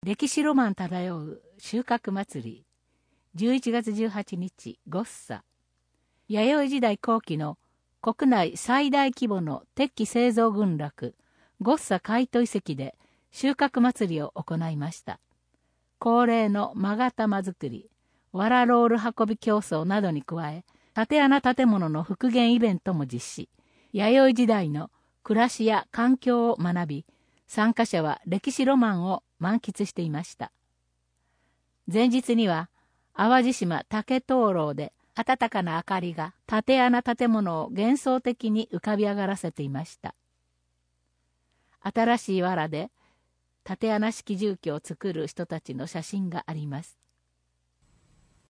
歴史ロマン漂う収穫祭り。11月18日、ゴッサ。弥生時代後期の国内最大規模の鉄器製造群落、ゴッサ海都遺跡で収穫祭りを行いました。恒例の勾玉作り、わらロール運び競争などに加え、竪穴建物の復元イベントも実施。弥生時代の暮らしや環境を学び、参加者は歴史ロマンを満喫していました。前日には、淡路島竹灯籠で暖かな明かりが竪穴建物を幻想的に浮かび上がらせていました。新しい藁で竪穴式住居を作る人たちの写真があります。